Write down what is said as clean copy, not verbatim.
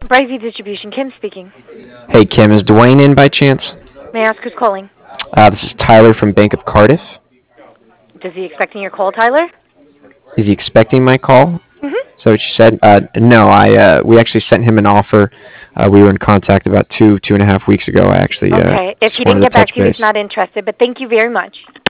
Bryce Distribution, Kim speaking. Hey Kim, is Dwayne in by chance? May I ask who's calling? This is Tyler from Bank of Cardiff. Does he expecting your call, Tyler? Is he expecting my call? Mm-hmm. So what you said? No, we actually sent him an offer. We were in contact about 2.5 weeks ago. I actually Okay. If just he wanted didn't to get back touch to you, he's base. not interested, but thank you very much.